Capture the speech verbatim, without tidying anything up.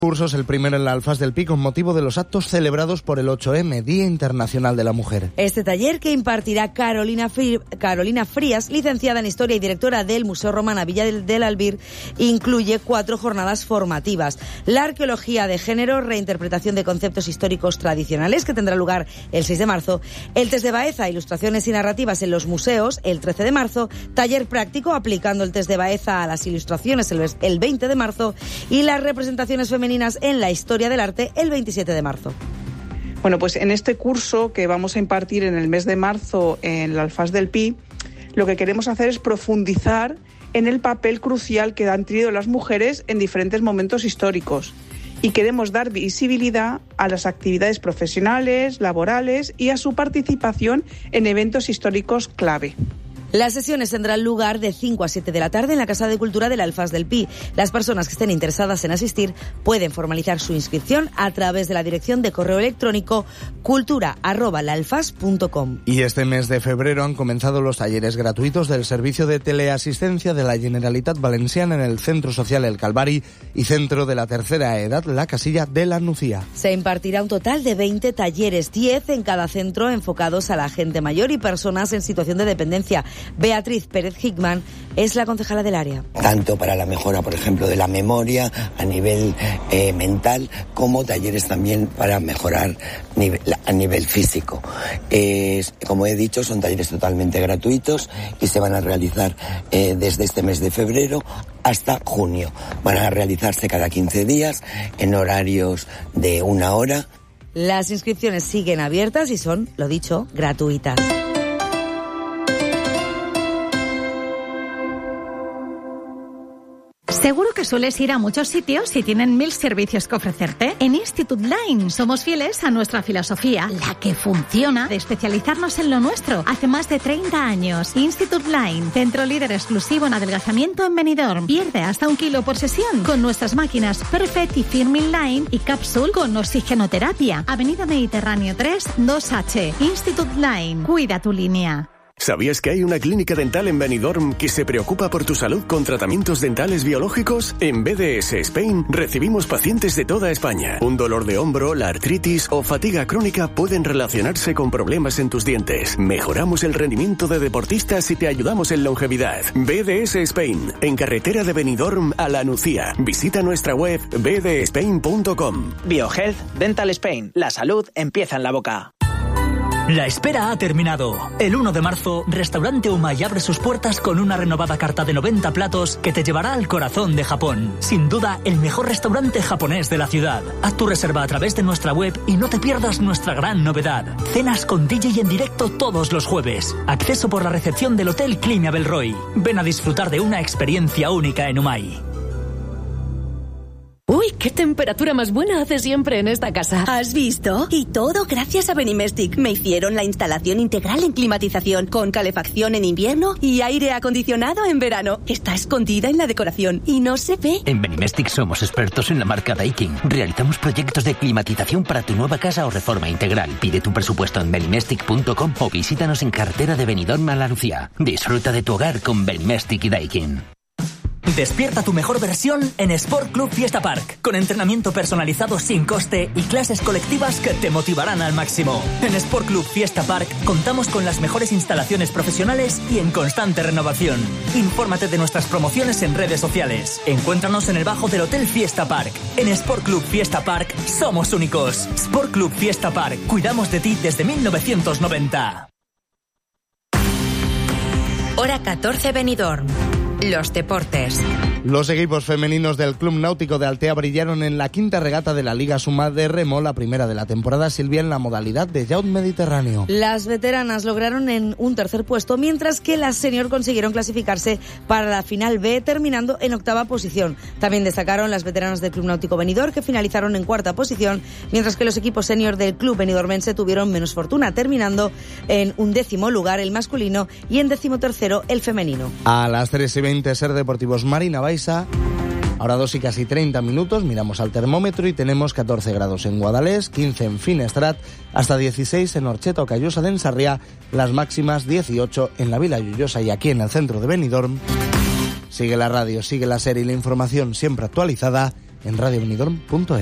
Cursos, el primero en la Alfaz del Pi, con motivo de los actos celebrados por el ocho eme, Día Internacional de la Mujer. Este taller, que impartirá Carolina, Fri- Carolina Frías, licenciada en Historia y directora del Museo Romana Villa del, del Albir, incluye cuatro jornadas formativas. La arqueología de género, reinterpretación de conceptos históricos tradicionales, que tendrá lugar el seis de marzo. El test de Baeza, ilustraciones y narrativas en los museos, el trece de marzo. Taller práctico, aplicando el test de Baeza a las ilustraciones, el, el veinte de marzo. Y las representaciones femeninas en la historia del arte, el veintisiete de marzo. Bueno, pues en este curso que vamos a impartir en el mes de marzo en la Alfaz del Pi, lo que queremos hacer es profundizar en el papel crucial que han tenido las mujeres en diferentes momentos históricos. Y queremos dar visibilidad a las actividades profesionales, laborales y a su participación en eventos históricos clave. Las sesiones tendrán lugar de cinco a siete de la tarde en la Casa de Cultura del Alfaz del Pi. Las personas que estén interesadas en asistir pueden formalizar su inscripción a través de la dirección de correo electrónico cultura arroba lalfaz punto com. Y este mes de febrero han comenzado los talleres gratuitos del Servicio de Teleasistencia de la Generalitat Valenciana en el Centro Social El Calvari y Centro de la Tercera Edad La Casilla de la Nucía. Se impartirá un total de veinte talleres, diez en cada centro, enfocados a la gente mayor y personas en situación de dependencia. Beatriz Pérez Hickman es la concejala del área. Tanto para la mejora, por ejemplo, de la memoria a nivel eh, mental, como talleres también para mejorar nivel, a nivel físico. Eh, como he dicho, son talleres totalmente gratuitos y se van a realizar eh, desde este mes de febrero hasta junio. Van a realizarse cada quince días en horarios de una hora. Las inscripciones siguen abiertas y son, lo dicho, gratuitas. Seguro que sueles ir a muchos sitios y tienen mil servicios que ofrecerte. En Institute Line somos fieles a nuestra filosofía, la que funciona, de especializarnos en lo nuestro. Hace más de treinta años. Institute Line, centro líder exclusivo en adelgazamiento en Benidorm. Pierde hasta un kilo por sesión con nuestras máquinas Perfect y Firmin Line y Capsule con oxigenoterapia. Avenida Mediterráneo tres, dos H. Institute Line, cuida tu línea. ¿Sabías que hay una clínica dental en Benidorm que se preocupa por tu salud con tratamientos dentales biológicos? En B D S Spain recibimos pacientes de toda España. Un dolor de hombro, la artritis o fatiga crónica pueden relacionarse con problemas en tus dientes. Mejoramos el rendimiento de deportistas y te ayudamos en longevidad. B D S Spain, en carretera de Benidorm a La Nucía. Visita nuestra web b d spain punto com. BioHealth Dental Spain. La salud empieza en la boca. La espera ha terminado. El uno de marzo, Restaurante Umai abre sus puertas con una renovada carta de noventa platos que te llevará al corazón de Japón. Sin duda, el mejor restaurante japonés de la ciudad. Haz tu reserva a través de nuestra web y no te pierdas nuestra gran novedad. Cenas con D J en directo todos los jueves. Acceso por la recepción del Hotel Climia Belroy. Ven a disfrutar de una experiencia única en Umai. Uy, qué temperatura más buena hace siempre en esta casa. ¿Has visto? Y todo gracias a Benimestic. Me hicieron la instalación integral en climatización, con calefacción en invierno y aire acondicionado en verano. Está escondida en la decoración y no se ve. En Benimestic somos expertos en la marca Daikin. Realizamos proyectos de climatización para tu nueva casa o reforma integral. Pide tu presupuesto en benimestic punto com o visítanos en carretera de Benidorm a La Nucía. Disfruta de tu hogar con Benimestic y Daikin. Despierta tu mejor versión en Sport Club Fiesta Park, con entrenamiento personalizado sin coste y clases colectivas que te motivarán al máximo. En Sport Club Fiesta Park contamos con las mejores instalaciones profesionales y en constante renovación. Infórmate de nuestras promociones en redes sociales. Encuéntranos en el bajo del Hotel Fiesta Park. En Sport Club Fiesta Park somos únicos. Sport Club Fiesta Park, cuidamos de ti desde mil novecientos noventa. Hora catorce Benidorm. Los deportes. Los equipos femeninos del Club Náutico de Altea brillaron en la quinta regata de la Liga Suma de Remo, la primera de la temporada, Silvia, en la modalidad de yacht mediterráneo. Las veteranas lograron en un tercer puesto, mientras que las senior consiguieron clasificarse para la final B, terminando en octava posición. También destacaron las veteranas del Club Náutico Benidorm, que finalizaron en cuarta posición, mientras que los equipos senior del Club Benidormense tuvieron menos fortuna, terminando en un décimo lugar el masculino y en décimo tercero el femenino. A las tres y veinte Ser Deportivos Marina Baixa. Ahora dos y casi treinta minutos, miramos al termómetro y tenemos catorce grados en Guadalés, quince en Finestrat, hasta dieciséis en Orcheta o Callosa de Ensarriá, las máximas dieciocho en la Vila Lloyosa y aquí en el centro de Benidorm. Sigue la radio, sigue la serie y la información siempre actualizada en radio benidorm punto es.